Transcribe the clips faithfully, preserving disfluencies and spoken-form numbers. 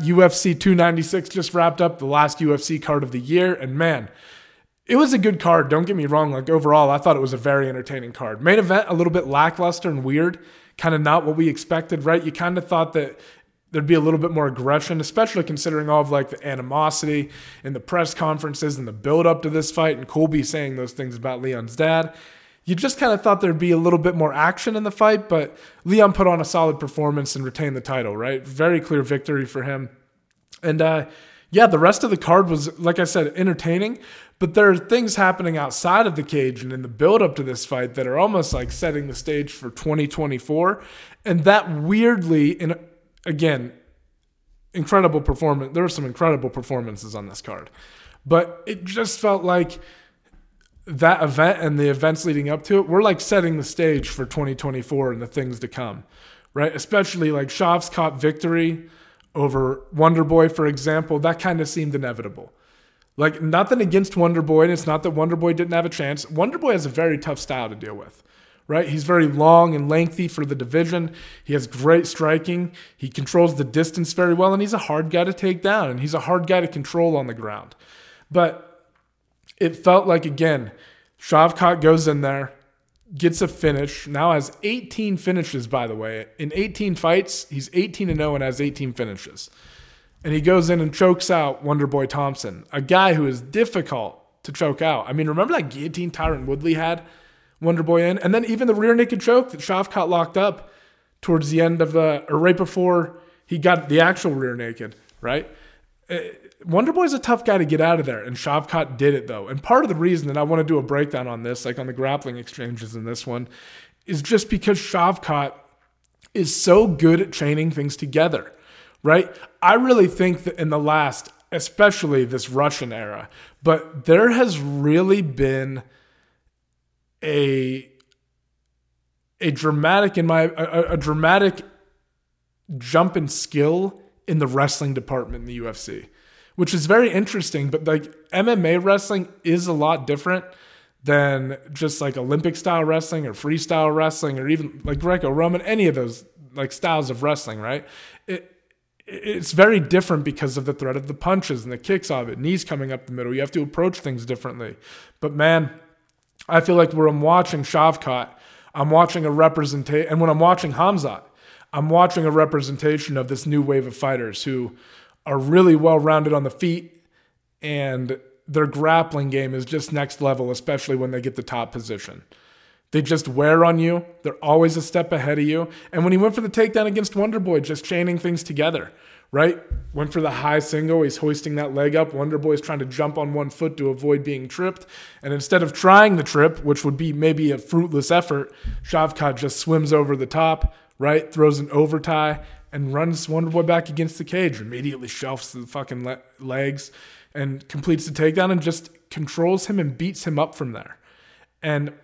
U F C two ninety-six just wrapped up, the last U F C card of the year. And man, it was a good card. Don't get me wrong. Like overall, I thought it was a very entertaining card. Main event, a little bit lackluster and weird. Kind of not what we expected, right? You kind of thought that there'd be a little bit more aggression, especially considering all of like the animosity in the press conferences and the build up to this fight and Colby saying those things about Leon's dad. You just kind of thought there'd be a little bit more action in the fight, but Leon put on a solid performance and retained the title, right? Very clear victory for him. And uh, yeah, the rest of the card was, like I said, entertaining, but there are things happening outside of the cage and in the build up to this fight that are almost like setting the stage for twenty twenty-four. And that weirdly, in again, incredible performance. There were some incredible performances on this card, but it just felt like that event and the events leading up to it were like setting the stage for twenty twenty-four and the things to come, right? Especially like Shavkat victory over Wonderboy, for example, that kind of seemed inevitable. Like nothing against Wonderboy, and it's not that Wonderboy didn't have a chance. Wonderboy has a very tough style to deal with. Right? He's very long and lengthy for the division. He has great striking. He controls the distance very well, and he's a hard guy to take down, and he's a hard guy to control on the ground. But it felt like, again, Shavkat goes in there, gets a finish, now has eighteen finishes, by the way. In eighteen fights, he's eighteen and oh and has eighteen finishes. And he goes in and chokes out Wonderboy Thompson, a guy who is difficult to choke out. I mean, remember that guillotine Tyron Woodley had Wonderboy in? And then even the rear naked choke that Shavkat locked up towards the end of the, or right before he got the actual rear naked, right? Wonderboy's a tough guy to get out of there, and Shavkat did it though. And part of the reason that I want to do a breakdown on this, like on the grappling exchanges in this one, is just because Shavkat is so good at chaining things together, right? I really think that in the last, especially this Russian era, but there has really been a a dramatic in my a, a dramatic jump in skill in the wrestling department in the U F C, which is very interesting. But like M M A wrestling is a lot different than just like Olympic style wrestling or freestyle wrestling or even like Greco-Roman, any of those like styles of wrestling, right? It it's very different because of the threat of the punches and the kicks of it, knees coming up the middle. You have to approach things differently. But man, I feel like when I'm watching Shavkat, I'm watching a representation, and when I'm watching Khamzat, I'm watching a representation of this new wave of fighters who are really well-rounded on the feet, and their grappling game is just next level, especially when they get the top position. They just wear on you. They're always a step ahead of you. And when he went for the takedown against Wonderboy, just chaining things together, right? Went for the high single. He's hoisting that leg up. Wonderboy's trying to jump on one foot to avoid being tripped. And instead of trying the trip, which would be maybe a fruitless effort, Shavkat just swims over the top, right? Throws an overtie and runs Wonderboy back against the cage. Immediately shelves the fucking le- legs and completes the takedown and just controls him and beats him up from there. And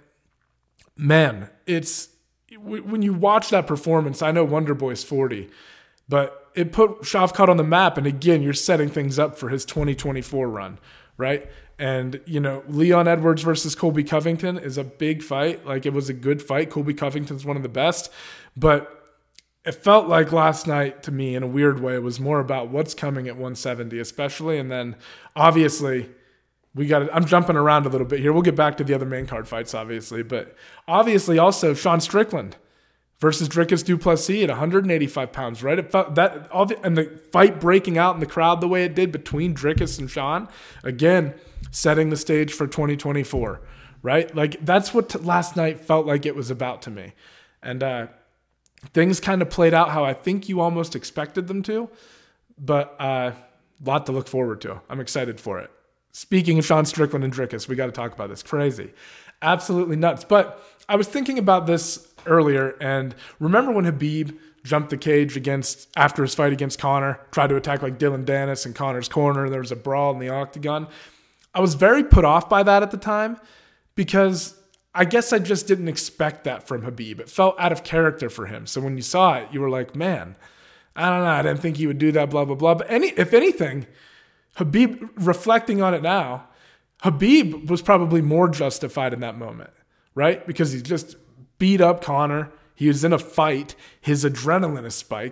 man, it's when you watch that performance, I know Wonderboy's forty, but it put Shavkat on the map. And again, you're setting things up for his twenty twenty-four run, right? And, you know, Leon Edwards versus Colby Covington is a big fight. Like, it was a good fight. Colby Covington's one of the best. But it felt like last night, to me, in a weird way, it was more about what's coming at one seventy, especially. And then, obviously, we got. I'm jumping around a little bit here. We'll get back to the other main card fights, obviously. But obviously, also, Sean Strickland versus Dricus Du Plessis at one eighty-five pounds, right? It felt that, all the, and the fight breaking out in the crowd the way it did between Dricus and Sean, again, setting the stage for twenty twenty-four, right? Like, that's what t- last night felt like it was about to me. And uh, things kind of played out how I think you almost expected them to, but a uh, lot to look forward to. I'm excited for it. Speaking of Sean Strickland and Dricus, we got to talk about this. Crazy. Absolutely nuts. But I was thinking about this earlier, and remember when Khabib jumped the cage against after his fight against Conor, tried to attack like Dylan Dennis in Conor's corner, there was a brawl in the octagon. I was very put off by that at the time because I guess I just didn't expect that from Khabib. It felt out of character for him. So when you saw it, you were like, man, I don't know, I didn't think he would do that, blah, blah, blah. But any, if anything, Khabib, reflecting on it now, Khabib was probably more justified in that moment, right? Because he just beat up Conor. He was in a fight. His adrenaline is spiked,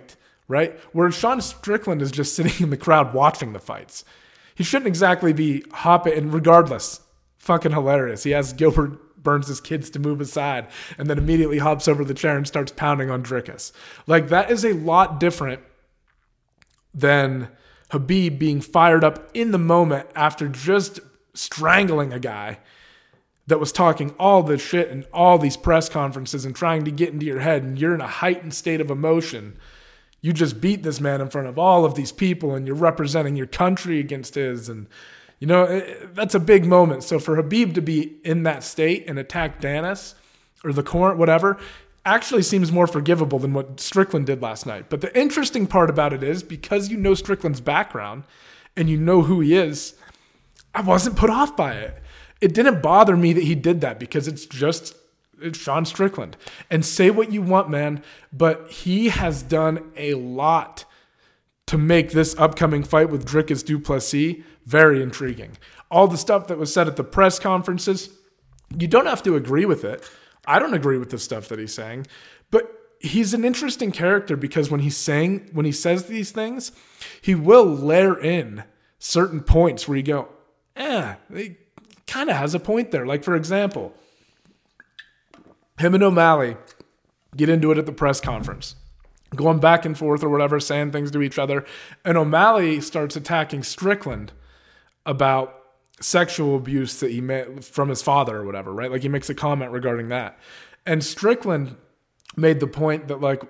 right? Where Sean Strickland is just sitting in the crowd watching the fights. He shouldn't exactly be hopping, and regardless, fucking hilarious. He asks Gilbert Burns' kids to move aside and then immediately hops over the chair and starts pounding on Dricus. Like, that is a lot different than Khabib being fired up in the moment after just strangling a guy that was talking all this shit in all these press conferences and trying to get into your head, and you're in a heightened state of emotion. You just beat this man in front of all of these people, and you're representing your country against his, and you know, it, that's a big moment. So for Khabib to be in that state and attack Danis or the court, whatever, actually seems more forgivable than what Strickland did last night. But the interesting part about it is, because you know Strickland's background and you know who he is, I wasn't put off by it. It didn't bother me that he did that, because it's just it's Sean Strickland. And say what you want, man, but he has done a lot to make this upcoming fight with Dricus Du Plessis very intriguing. All the stuff that was said at the press conferences, you don't have to agree with it. I don't agree with the stuff that he's saying, but he's an interesting character, because when he's saying, when he says these things, he will layer in certain points where you go, eh, he kind of has a point there. Like, for example, him and O'Malley get into it at the press conference, going back and forth or whatever, saying things to each other. And O'Malley starts attacking Strickland about sexual abuse that he made from his father or whatever, right? Like, he makes a comment regarding that. And Strickland made the point that, like,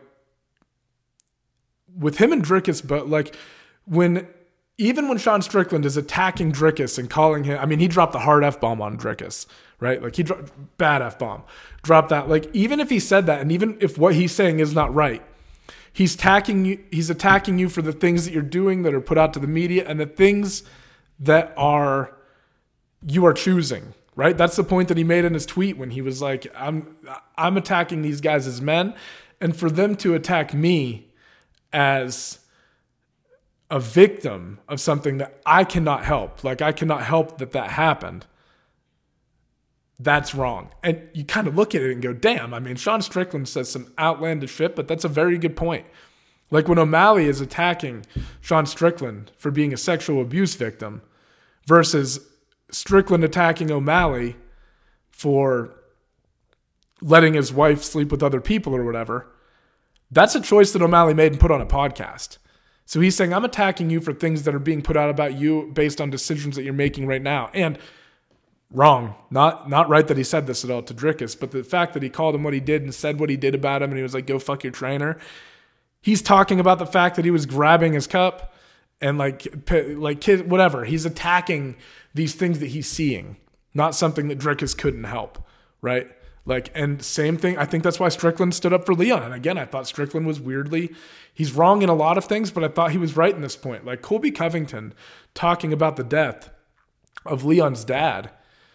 with him and Dricus, but like, when, even when Sean Strickland is attacking Dricus and calling him, I mean, he dropped the hard F-bomb on Dricus, right? Like, he dropped bad F-bomb, dropped that. Like, even if he said that, and even if what he's saying is not right, he's attacking you, he's attacking you for the things that you're doing that are put out to the media and the things that are, you are choosing, right? That's the point that he made in his tweet when he was like, I'm, I'm attacking these guys as men, and for them to attack me as a victim of something that I cannot help, like, I cannot help that that happened, that's wrong. And you kind of look at it and go, damn, I mean, Sean Strickland says some outlandish shit, but that's a very good point. Like, when O'Malley is attacking Sean Strickland for being a sexual abuse victim versus Strickland attacking O'Malley for letting his wife sleep with other people or whatever, that's a choice that O'Malley made and put on a podcast. So he's saying, I'm attacking you for things that are being put out about you based on decisions that you're making right now. And wrong. Not not right that he said this at all to Dricus, but the fact that he called him what he did and said what he did about him, and he was like, go fuck your trainer. He's talking about the fact that he was grabbing his cup and like, like kid, whatever. He's attacking these things that he's seeing, not something that Dricus couldn't help, right? Like, and same thing, I think that's why Strickland stood up for Leon. And again, I thought Strickland was weirdly, he's wrong in a lot of things, but I thought he was right in this point. Like, Colby Covington talking about the death of Leon's dad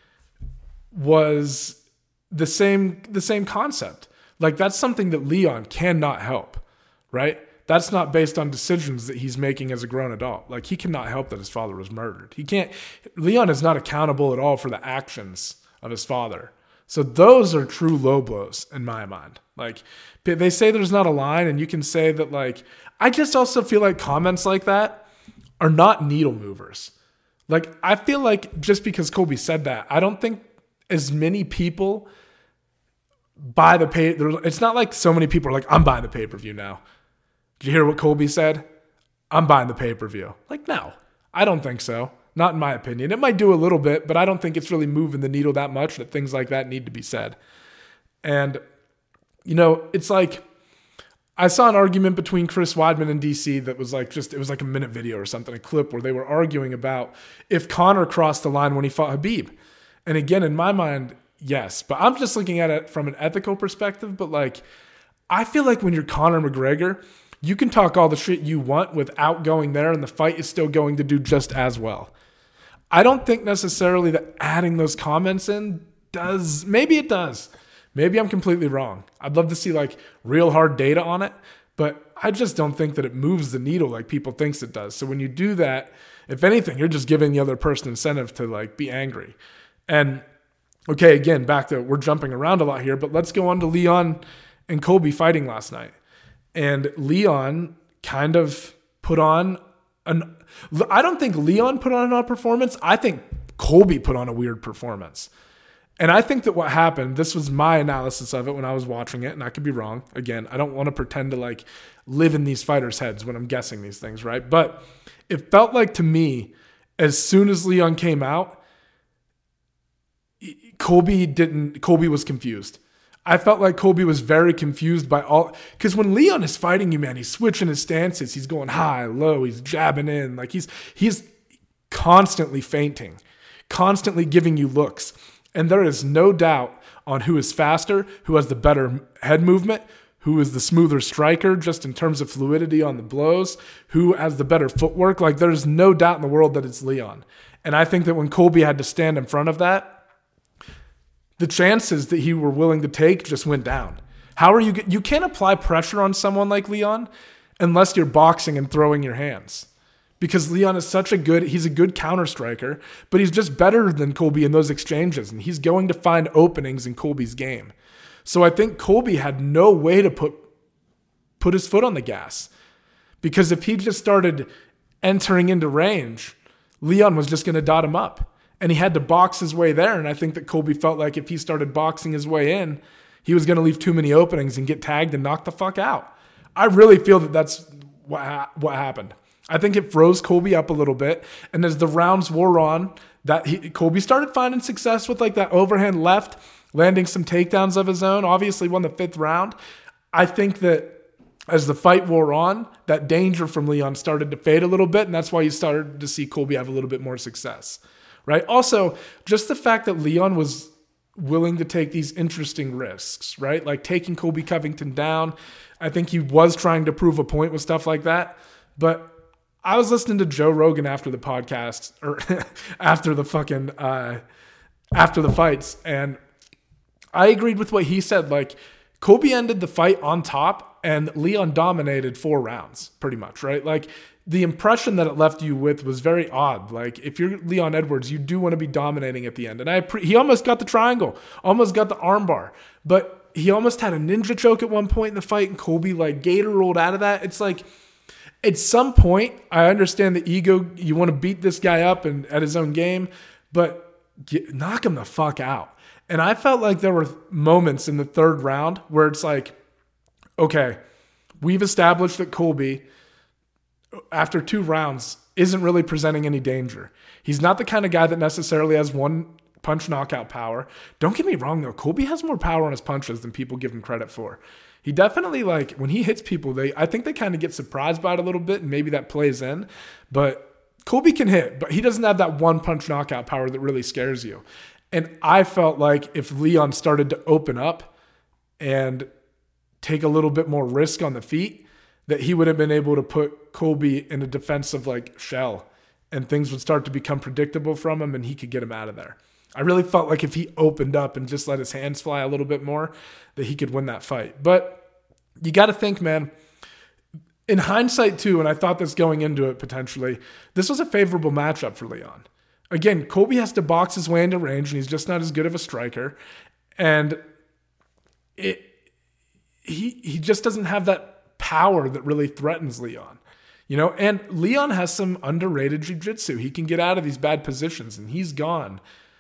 was the same, the same concept. Like, that's something that Leon cannot help, right? That's not based on decisions that he's making as a grown adult. Like, he cannot help that his father was murdered. He can't, Leon is not accountable at all for the actions of his father. So those are true low blows in my mind. Like, they say there's not a line, and you can say that, like, I just also feel like comments like that are not needle movers. Like, I feel like just because Colby said that, I don't think as many people buy the pay. It's not like so many people are like, I'm buying the pay-per-view now. Did you hear what Colby said? I'm buying the pay-per-view. Like, no, I don't think so. Not in my opinion. It might do a little bit, but I don't think it's really moving the needle that much that things like that need to be said. And, you know, it's like, I saw an argument between Chris Weidman and D C that was like just, it was like a minute video or something, a clip where they were arguing about if Conor crossed the line when he fought Khabib. And again, in my mind, yes, but I'm just looking at it from an ethical perspective. But like, I feel like when you're Conor McGregor, you can talk all the shit you want without going there, and the fight is still going to do just as well. I don't think necessarily that adding those comments in does, maybe it does. Maybe I'm completely wrong. I'd love to see like real hard data on it, but I just don't think that it moves the needle like people thinks it does. So when you do that, if anything, you're just giving the other person incentive to like be angry. And okay, again, back to, we're jumping around a lot here, but let's go on to Leon and Colby fighting last night. And Leon kind of put on an, I don't think Leon put on an odd performance. I think Colby put on a weird performance. And I think that what happened, this was my analysis of it when I was watching it, and I could be wrong. Again, I don't want to pretend to like live in these fighters' heads when I'm guessing these things, right? But it felt like to me, as soon as Leon came out, Colby didn't, Colby was confused. I felt like Colby was very confused by all, because when Leon is fighting you, man, he's switching his stances. He's going high, low, he's jabbing in. Like he's, he's constantly feinting, constantly giving you looks. And there is no doubt on who is faster, who has the better head movement, who is the smoother striker just in terms of fluidity on the blows, who has the better footwork. Like there's no doubt in the world that it's Leon. And I think that when Colby had to stand in front of that, the chances that he were willing to take just went down. How are you, you can't apply pressure on someone like Leon unless you're boxing and throwing your hands. Because Leon is such a good, he's a good counter striker, but he's just better than Colby in those exchanges. And he's going to find openings in Colby's game. So I think Colby had no way to put, put his foot on the gas. Because if he just started entering into range, Leon was just going to dot him up. And he had to box his way there. And I think that Colby felt like if he started boxing his way in, he was going to leave too many openings and get tagged and knocked the fuck out. I really feel that that's what, ha- what happened. I think it froze Colby up a little bit. And as the rounds wore on, that he, Colby started finding success with like that overhand left, landing some takedowns of his own, obviously won the fifth round. I think that as the fight wore on, that danger from Leon started to fade a little bit, and that's why you started to see Colby have a little bit more success, right? Also, just the fact that Leon was willing to take these interesting risks, right? Like taking Colby Covington down. I think he was trying to prove a point with stuff like that, but I was listening to Joe Rogan after the podcast, or after the fucking, uh, after the fights, and I agreed with what he said. Like, Colby ended the fight on top, and Leon dominated four rounds, pretty much, right? Like, the impression that it left you with was very odd. Like, if you're Leon Edwards, you do want to be dominating at the end. And I pre- he almost got the triangle, almost got the armbar, but he almost had a ninja choke at one point in the fight, and Colby, like, gator rolled out of that. It's like, at some point, I understand the ego. You want to beat this guy up and at his own game, but get, knock him the fuck out. And I felt like there were moments in the third round where it's like, okay, we've established that Colby, after two rounds, isn't really presenting any danger. He's not the kind of guy that necessarily has one punch knockout power. Don't get me wrong, though. Colby has more power on his punches than people give him credit for. He definitely, like, when he hits people, they I think they kind of get surprised by it a little bit, and maybe that plays in. But Colby can hit, but he doesn't have that one punch knockout power that really scares you. And I felt like if Leon started to open up and take a little bit more risk on the feet, that he would have been able to put Colby in a defensive, like, shell, and things would start to become predictable from him, and he could get him out of there. I really felt like if he opened up and just let his hands fly a little bit more, that he could win that fight. But you got to think, man, in hindsight too, and I thought this going into it potentially, this was a favorable matchup for Leon. Again, Colby has to box his way into range, and he's just not as good of a striker. And it he he just doesn't have that power that really threatens Leon. You know, and Leon has some underrated jiu-jitsu. He can get out of these bad positions, and he's gone.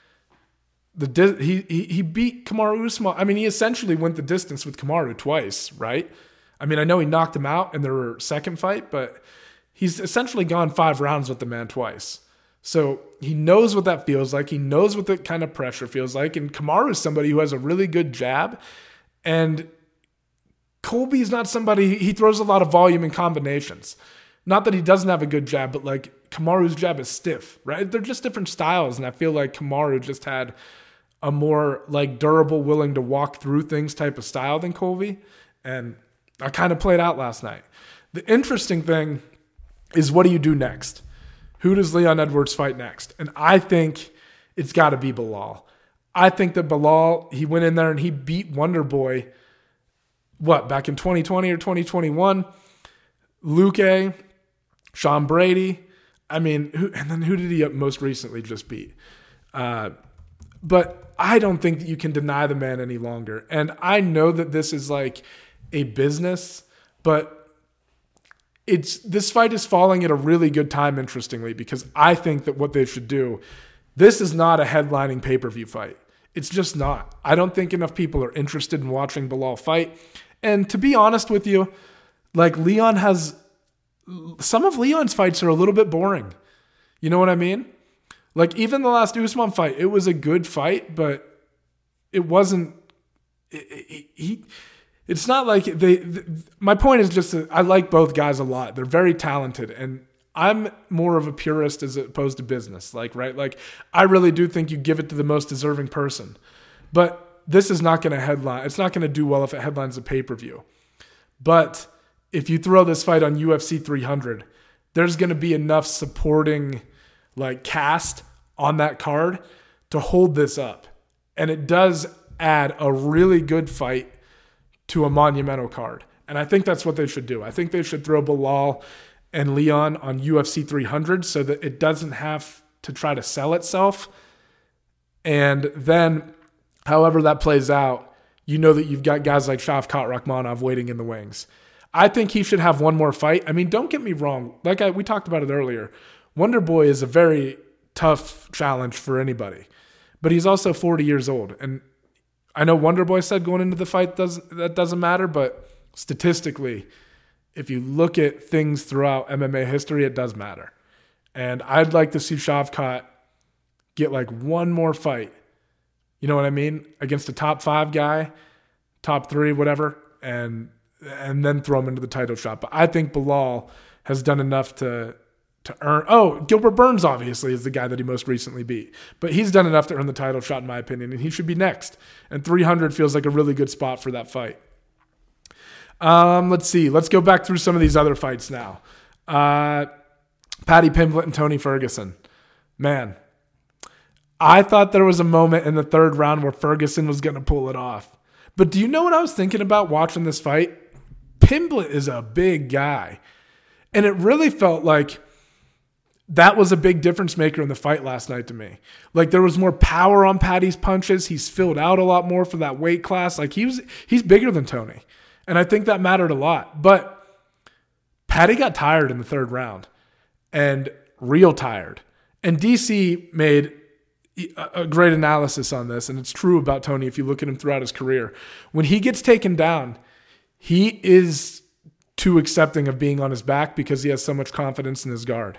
The he, he he beat Kamaru Usman. I mean, he essentially went the distance with Kamaru twice, right? I mean, I know he knocked him out in their second fight, but he's essentially gone five rounds with the man twice. So he knows what that feels like. He knows what that kind of pressure feels like. And Kamaru is somebody who has a really good jab. And Colby is not somebody, he throws a lot of volume in combinations. Not that he doesn't have a good jab, but like Kamaru's jab is stiff, right? They're just different styles. And I feel like Kamaru just had a more like durable, willing to walk through things type of style than Colby. And I kind of played out last night. The interesting thing is, what do you do next? Who does Leon Edwards fight next? And I think it's got to be Belal. I think that Belal, he went in there and he beat Wonder Boy, what, back in twenty twenty or twenty twenty-one? Luque, Sean Brady. I mean, who, and then who did he most recently just beat? Uh, but I don't think that you can deny the man any longer. And I know that this is like a business, but It's this fight is falling at a really good time, interestingly, because I think that what they should do, this is not a headlining pay-per-view fight. It's just not. I don't think enough people are interested in watching Belal fight. And to be honest with you, like Leon has, some of Leon's fights are a little bit boring. You know what I mean? Like even the last Usman fight, it was a good fight, but it wasn't, it, it, he, it's not like they, the, my point is just that I like both guys a lot. They're very talented, and I'm more of a purist as opposed to business. Like, right? Like I really do think you give it to the most deserving person, but this is not going to headline. It's not going to do well if it headlines a pay-per-view. But if you throw this fight on U F C three hundred, there's going to be enough supporting like cast on that card to hold this up. And it does add a really good fight to a monumental card. And I think that's what they should do. I think they should throw Belal and Leon on U F C three hundred so that it doesn't have to try to sell itself. And then, however that plays out, you know that you've got guys like Shavkat Rakhmonov waiting in the wings. I think he should have one more fight. I mean, don't get me wrong. Like I, we talked about it earlier, Wonder Boy is a very tough challenge for anybody. But he's also forty years old. And I know Wonder Boy said going into the fight doesn't, that doesn't matter, but statistically, if you look at things throughout M M A history, it does matter. And I'd like to see Shavkat get like one more fight. You know what I mean? Against a top five guy, top three, whatever, and and then throw him into the title shot. But I think Belal has done enough to to earn. Oh, Gilbert Burns obviously is the guy that he most recently beat. But he's done enough to earn the title shot in my opinion, and he should be next. And three hundred feels like a really good spot for that fight. Um, let's see. Let's go back through some of these other fights now. Uh, Paddy Pimblett and Tony Ferguson. Man, I thought there was a moment in the third round where Ferguson was going to pull it off. But do you know what I was thinking about watching this fight? Pimblett is a big guy. And it really felt like that was a big difference maker in the fight last night to me. Like there was more power on Paddy's punches. He's filled out a lot more for that weight class. Like he was, he's bigger than Tony. And I think that mattered a lot. But Paddy got tired in the third round. And real tired. And D C made a great analysis on this, and it's true about Tony if you look at him throughout his career. When he gets taken down, he is too accepting of being on his back because he has so much confidence in his guard.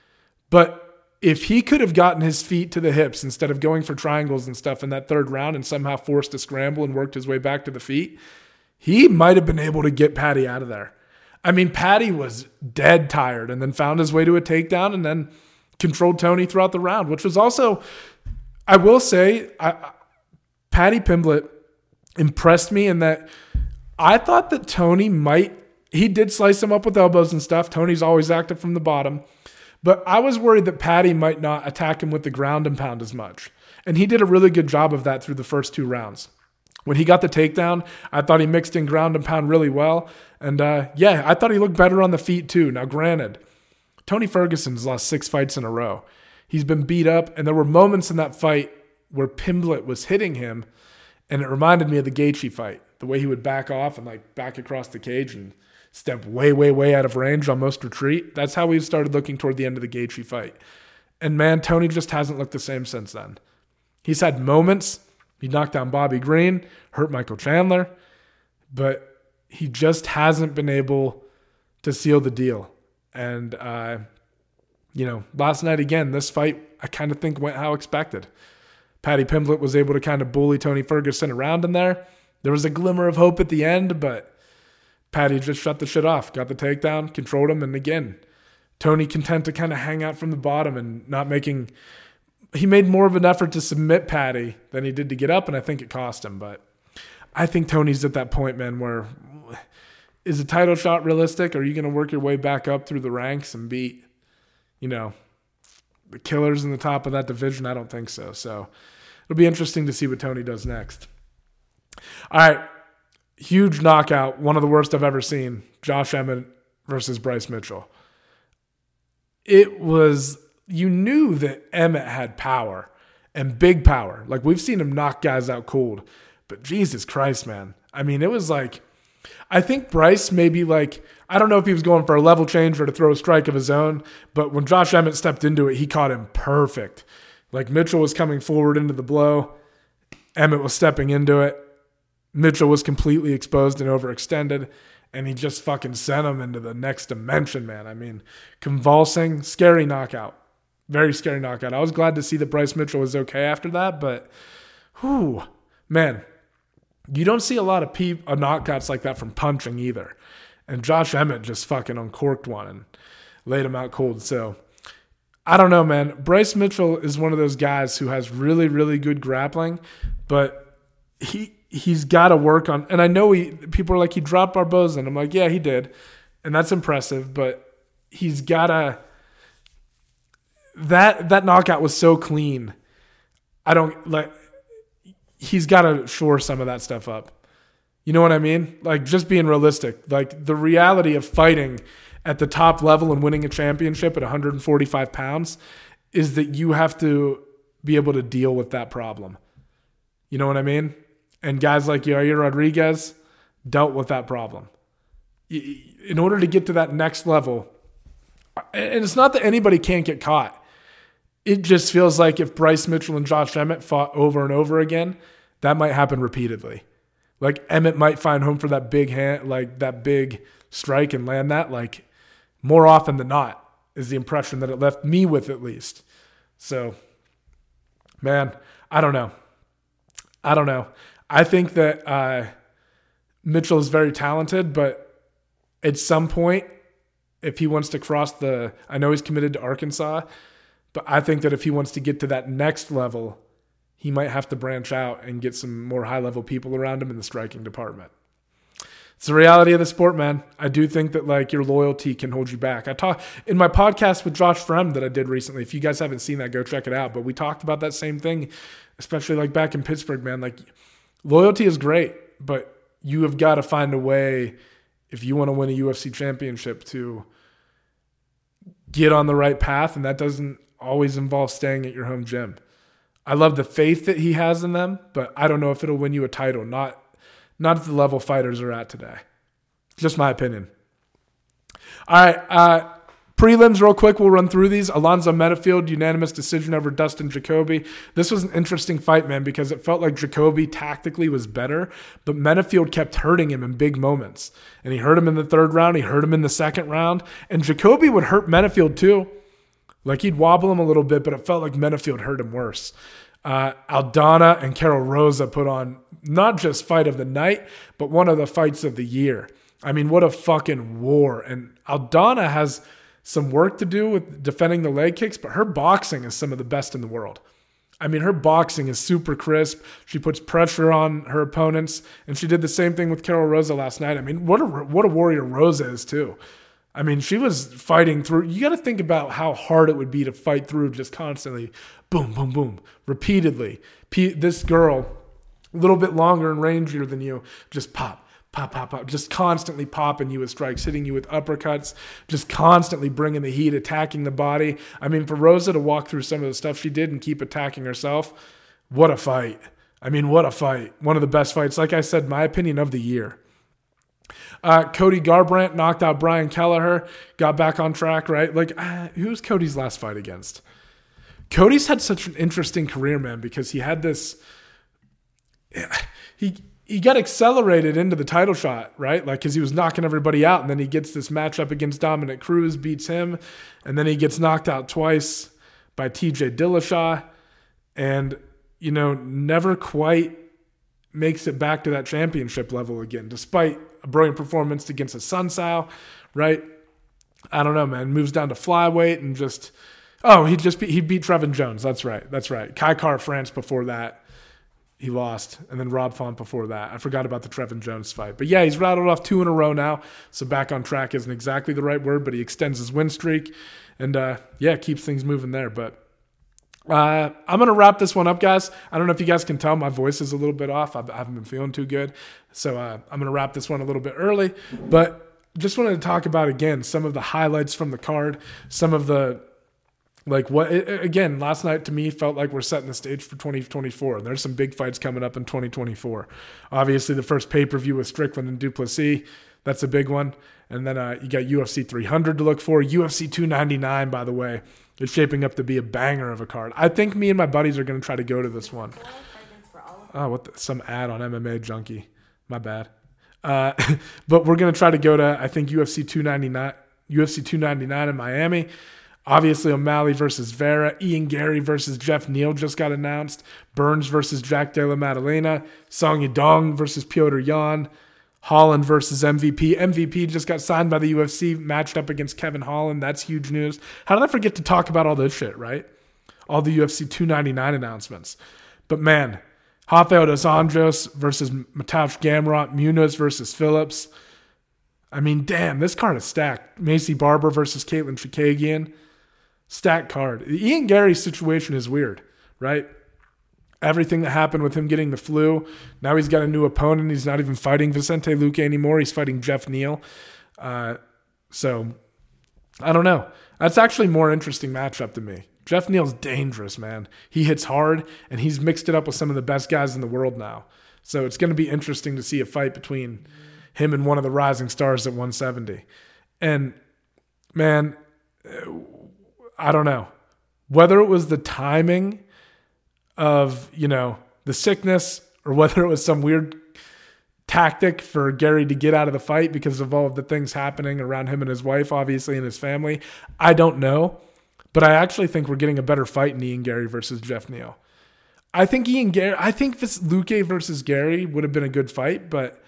But if he could have gotten his feet to the hips instead of going for triangles and stuff in that third round and somehow forced a scramble and worked his way back to the feet, he might have been able to get Paddy out of there. I mean, Paddy was dead tired and then found his way to a takedown and then controlled Tony throughout the round, which was also, I will say, I, Paddy Pimblett impressed me in that I thought that Tony might, he did slice him up with elbows and stuff. Tony's always active from the bottom. But I was worried that Paddy might not attack him with the ground and pound as much. And he did a really good job of that through the first two rounds. When he got the takedown, I thought he mixed in ground and pound really well. And uh, yeah, I thought he looked better on the feet too. Now granted, Tony Ferguson's lost six fights in a row. He's been beat up, and there were moments in that fight where Pimblett was hitting him, and it reminded me of the Gaethje fight, the way he would back off and like back across the cage and step way, way, way out of range, almost retreat. That's how we started looking toward the end of the Gaethje fight. And man, Tony just hasn't looked the same since then. He's had moments. He knocked down Bobby Green, hurt Michael Chandler, but he just hasn't been able to seal the deal. And, uh, you know, last night again, this fight, I kind of think went how expected. Paddy Pimblett was able to kind of bully Tony Ferguson around in there. There was a glimmer of hope at the end, but Paddy just shut the shit off, got the takedown, controlled him, and again, Tony content to kind of hang out from the bottom and not making... He made more of an effort to submit Paddy than he did to get up, and I think it cost him. But I think Tony's at that point, man, where is a title shot realistic? Or are you going to work your way back up through the ranks and beat, you know, the killers in the top of that division? I don't think so. So it'll be interesting to see what Tony does next. All right. Huge knockout. One of the worst I've ever seen. Josh Emmett versus Bryce Mitchell. It was... You knew that Emmett had power and big power. Like we've seen him knock guys out cold, but Jesus Christ, man. I mean, it was like I think Bryce maybe like, I don't know if he was going for a level change or to throw a strike of his own, but when Josh Emmett stepped into it, he caught him perfect. Like Mitchell was coming forward into the blow. Emmett was stepping into it. Mitchell was completely exposed and overextended, and he just fucking sent him into the next dimension, man. I mean, convulsing, scary knockout. Very scary knockout. I was glad to see that Bryce Mitchell was okay after that, but whew, man, you don't see a lot of pe- uh, knockouts like that from punching either. And Josh Emmett just fucking uncorked one and laid him out cold. So I don't know, man. Bryce Mitchell is one of those guys who has really, really good grappling, but he he's got to work on. And I know he people are like, he dropped Barboza, and I'm like, yeah, he did, and that's impressive. But he's got to. That that knockout was so clean. I don't like. He's got to shore some of that stuff up. You know what I mean? Like, just being realistic. Like, the reality of fighting at the top level and winning a championship at one hundred forty-five pounds is that you have to be able to deal with that problem. You know what I mean? And guys like Yair Rodriguez dealt with that problem. In order to get to that next level, and it's not that anybody can't get caught. It just feels like if Bryce Mitchell and Josh Emmett fought over and over again, that might happen repeatedly. Like Emmett might find home for that big hand, like that big strike and land that, like more often than not, is the impression that it left me with, at least. So, man, I don't know. I don't know. I think that uh, Mitchell is very talented, but at some point, if he wants to cross the, I know he's committed to Arkansas, but I think that if he wants to get to that next level, he might have to branch out and get some more high-level people around him in the striking department. It's the reality of the sport, man. I do think that like your loyalty can hold you back. I talked in my podcast with Josh Frem that I did recently. If you guys haven't seen that, go check it out. But we talked about that same thing, especially like back in Pittsburgh, man. Like loyalty is great, but you have got to find a way if you want to win a U F C championship to get on the right path, and that doesn't always involve staying at your home gym. I love the faith that he has in them, but I don't know if it'll win you a title. Not, not at the level fighters are at today. Just my opinion. All right, uh, prelims real quick. We'll run through these. Alonzo Metafield, unanimous decision over Dustin Jacoby. This was an interesting fight, man, because it felt like Jacoby tactically was better, but Metafield kept hurting him in big moments. And he hurt him in the third round. He hurt him in the second round. And Jacoby would hurt Metafield too. Like he'd wobble him a little bit, but it felt like Metafield hurt him worse. Uh, Aldana and Carol Rosa put on not just fight of the night, but one of the fights of the year. I mean, what a fucking war. And Aldana has some work to do with defending the leg kicks, but her boxing is some of the best in the world. I mean, her boxing is super crisp. She puts pressure on her opponents, and she did the same thing with Carol Rosa last night. I mean, what a, what a warrior Rosa is too. I mean, she was fighting through. You got to think about how hard it would be to fight through just constantly, boom, boom, boom, repeatedly. P- this girl, a little bit longer and rangier than you, just pop, pop, pop, pop, just constantly popping you with strikes, hitting you with uppercuts, just constantly bringing the heat, attacking the body. I mean, for Rosa to walk through some of the stuff she did and keep attacking herself, what a fight. I mean, what a fight. One of the best fights. Like I said, my opinion of the year. Uh, Cody Garbrandt knocked out Brian Kelleher, got back on track, right? Like, uh, who was Cody's last fight against? Cody's had such an interesting career, man, because he had this, he he got accelerated into the title shot, right? Like, because he was knocking everybody out, and then he gets this matchup against Dominic Cruz, beats him, and then he gets knocked out twice by T J Dillashaw, and, you know, never quite makes it back to that championship level again, despite a brilliant performance against a Sun Sao, right? I don't know, man. Moves down to flyweight and just, oh, he just beat, he beat Trevin Jones. That's right. That's right. Kai Car France before that, he lost. And then Rob Font before that. I forgot about the Trevin Jones fight. But yeah, he's rattled off two in a row now. So back on track isn't exactly the right word, but he extends his win streak. And uh, yeah, keeps things moving there. But Uh, I'm going to wrap this one up, guys. I don't know if you guys can tell my voice is a little bit off. I've, I haven't been feeling too good. So uh, I'm going to wrap this one a little bit early. But just wanted to talk about, again, some of the highlights from the card, some of the Like what, it, again, last night to me felt like we're setting the stage for twenty twenty-four. And there's some big fights coming up in twenty twenty-four. Obviously, the first pay-per-view with Strickland and Duplessis. That's a big one. And then uh, you got U F C three hundred to look for. U F C two ninety-nine, by the way, is shaping up to be a banger of a card. I think me and my buddies are going to try to go to this one. Oh, what the, some ad on M M A Junkie. My bad. Uh, but we're going to try to go to, I think, U F C two ninety-nine, U F C two ninety-nine in Miami. Obviously, O'Malley versus Vera. Ian Gary versus Jeff Neal just got announced. Burns versus Jack Della Maddalena. Song Yadong versus Piotr Jan. Holland versus M V P. M V P just got signed by the U F C, matched up against Kevin Holland. That's huge news. How did I forget to talk about all this shit, right? All the U F C two ninety-nine announcements. But man, Rafael dos Anjos versus Mateusz Gamrot. Munoz versus Phillips. I mean, damn, this card is stacked. Macy Barber versus Caitlin Chikagian. Stacked card. The Ian Gary situation is weird, right? Everything that happened with him getting the flu. Now he's got a new opponent. He's not even fighting Vicente Luque anymore. He's fighting Jeff Neal. Uh, so, I don't know. That's actually a more interesting matchup to me. Jeff Neal's dangerous, man. He hits hard, and he's mixed it up with some of the best guys in the world now. So it's going to be interesting to see a fight between him and one of the rising stars at one seventy. And, man, I don't know. Whether it was the timing of, you know, the sickness or whether it was some weird tactic for Gary to get out of the fight because of all of the things happening around him and his wife, obviously, and his family, I don't know. But I actually think we're getting a better fight in Ian Gary versus Jeff Neal. I think Ian Gary, I think this Luque versus Gary would have been a good fight, but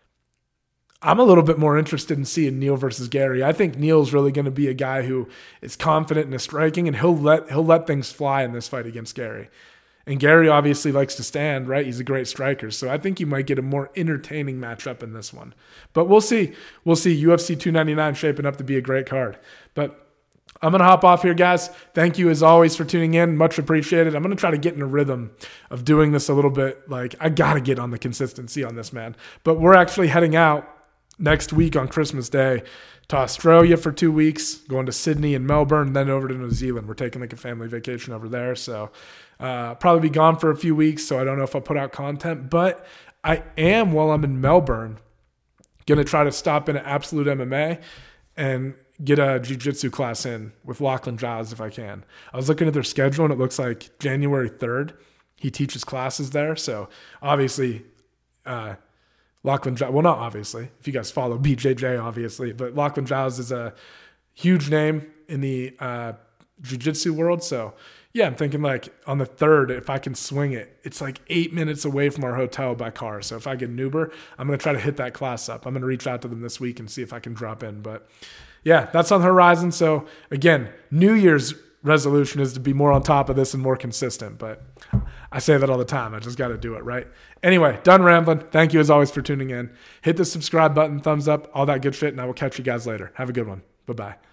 I'm a little bit more interested in seeing Neal versus Gary. I think Neal's really going to be a guy who is confident in his striking, and he'll let he'll let things fly in this fight against Gary. And Gary obviously likes to stand, right? He's a great striker. So I think you might get a more entertaining matchup in this one. But we'll see. We'll see. U F C two ninety-nine shaping up to be a great card. But I'm going to hop off here, guys. Thank you, as always, for tuning in. Much appreciated. I'm going to try to get in a rhythm of doing this a little bit. Like, I got to get on the consistency on this, man. But we're actually heading out next week on Christmas Day to Australia for two weeks, going to Sydney and Melbourne, and then over to New Zealand. We're taking like a family vacation over there. So uh, probably be gone for a few weeks, so I don't know if I'll put out content. But I am, while I'm in Melbourne, going to try to stop in at Absolute M M A and get a jiu-jitsu class in with Lachlan Giles if I can. I was looking at their schedule, and it looks like January third. He teaches classes there. So obviously, uh, Lachlan Giles, well, not obviously, if you guys follow B J J, obviously, but Lachlan Giles is a huge name in the uh, jiu-jitsu world. So yeah, I'm thinking like on the third, if I can swing it, it's like eight minutes away from our hotel by car. So if I get an Uber, I'm going to try to hit that class up. I'm going to reach out to them this week and see if I can drop in. But yeah, that's on the horizon. So again, New Year's resolution is to be more on top of this and more consistent. But I say that all the time. I just got to do it, right? Anyway, done rambling. Thank you as always for tuning in. Hit the subscribe button, thumbs up, all that good shit, and I will catch you guys later. Have a good one. Bye-bye.